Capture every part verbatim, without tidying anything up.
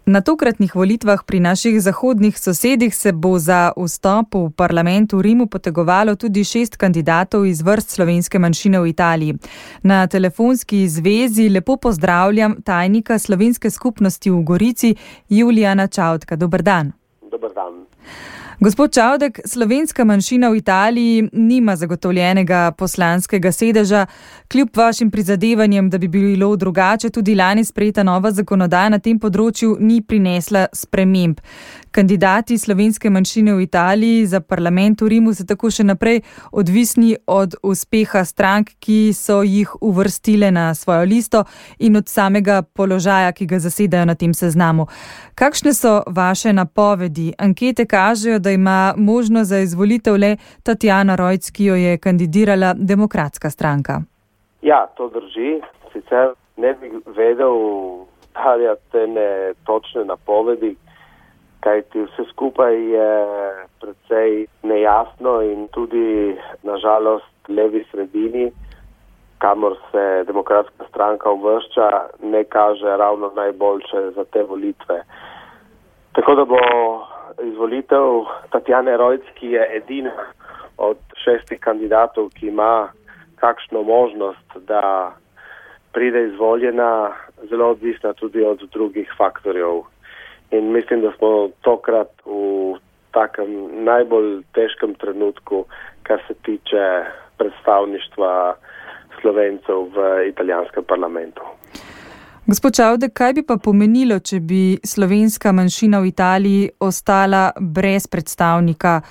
Na tokratnih volitvah pri naših zahodnih sosedih se bo za vstop v parlament v Rimu potegovalo tudi šest kandidatov iz vrst slovenske manjšine v Italiji. Na telefonski zvezi lepo pozdravljam tajnika slovenske skupnosti v Gorici, Julijana Čavdka. Dober dan. Dober dan. Gospod Čavdek, slovenska manjšina v Italiji nima zagotovljenega poslanskega sedeža. Kljub vašim prizadevanjem, da bi bilo drugače, tudi lani sprejeta nova zakonodaja na tem področju ni prinesla sprememb. Kandidati slovenske manjšine v Italiji za parlament v Rimu so tako še naprej odvisni od uspeha strank, ki so jih uvrstile na svojo listo, in od samega položaja, ki ga zasedajo na tem seznamu. Kakšne so vaše napovedi? Ankete kažejo, da ima možnost za izvolitev le Tatjana Rojc, ki jo je kandidirala Demokratska stranka. Ja, to drži. Sicer ne bi vedel darjati ne točne napovedi, kajti vse skupaj je precej nejasno in tudi nažalost levi sredini, kamor se Demokratska stranka uvršča, ne kaže ravno najboljše za te volitve. Tako da bo izvolitev Tatjane Rojc, ki je edina od šestih kandidatov, ki ima kakšno možnost, da pride izvoljena, zelo odvisna tudi od drugih faktorjev. In mislim, da smo tokrat v takem najbolj težkem trenutku, kar se tiče predstavništva Slovencev v italijanskem parlamentu. Gospod Čavdek, kaj bi pa pomenilo, če bi slovenska manjšina v Italiji ostala brez predstavnika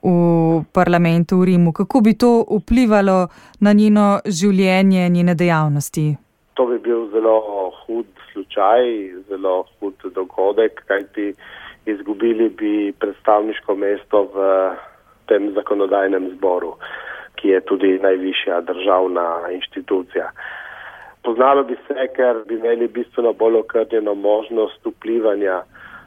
v parlamentu v Rimu? Kako bi to vplivalo na njeno življenje, njene dejavnosti? To bi bil zelo hud slučaj, zelo hud dogodek, kajti izgubili bi predstavniško mesto v tem zakonodajnem zboru, ki je tudi najvišja državna inštitucija. Poznalo bi se, ker bi imeli bistveno bolj okrnjeno možnost vplivanja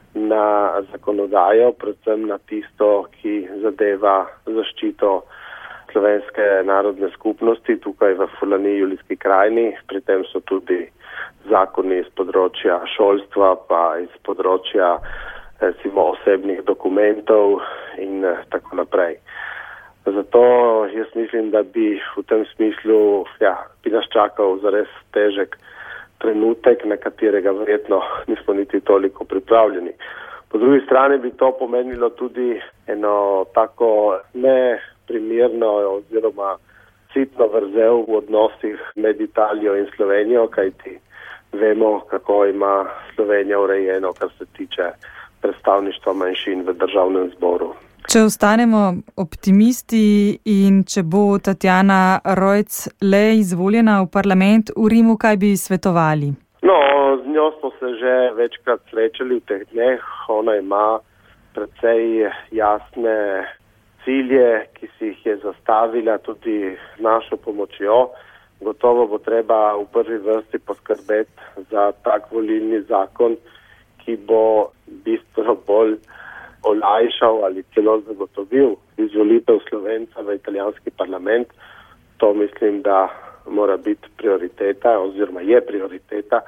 na zakonodajo, predvsem na tisto, ki zadeva zaščito slovenske narodne skupnosti tukaj v Furlaniji, Julijski krajini. Pri tem so tudi zakoni iz področja šolstva, pa iz področja recimo osebnih dokumentov in tako naprej. Zato jaz mislim, da bi v tem smislu ja, bi nas čakal zares težek trenutek, na katerega verjetno nismo niti toliko pripravljeni. Po drugi strani bi to pomenilo tudi eno tako neprimerno oziroma sitno vrzel v odnosih med Italijo in Slovenijo, kajti vemo, kako ima Slovenija urejeno, kar se tiče predstavništva manjšin v državnem zboru. Če ostanemo optimisti in če bo Tatjana Rojc le izvoljena v parlament v Rimu, kaj bi svetovali? No, z njo smo se že večkrat srečali v teh dneh. Ona ima precej jasne cilje, ki si jih je zastavila tudi z našo pomočjo. Gotovo bo treba v prvi vrsti poskrbeti za tak volilni zakon, ki bo bistveno bolj olajšal ali celo zagotovil izvolitev Slovenca v italijanski parlament. To mislim, da mora biti prioriteta oziroma je prioriteta.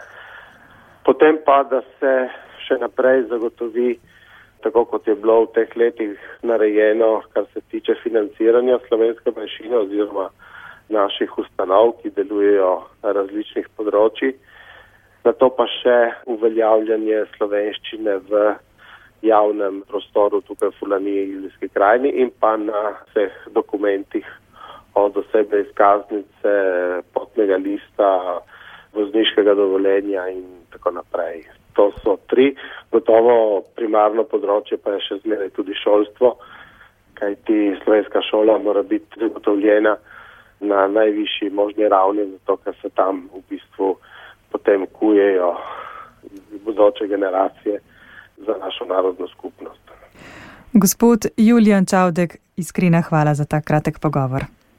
Potem pa, da se še naprej zagotovi, tako kot je bilo v teh letih narejeno, kar se tiče financiranja slovenske manjšine oziroma naših ustanov, ki delujejo na različnih področjih. Na to pa še uveljavljanje slovenščine v javnem prostoru tukaj v Furlaniji, Julijski krajini in pa na vseh dokumentih od osebne izkaznice, potnega lista, vozniškega dovoljenja in tako naprej. To so tri. Gotovo primarno področje pa je še zmeraj tudi šolstvo, kajti slovenska šola mora biti zagotovljena na najvišji možni ravni, zato ker se tam v bistvu potem kujejo bodoče generacije za našo narodno skupnost. Gospod Julijan Čavdek, iskrena hvala za ta kratek pogovor.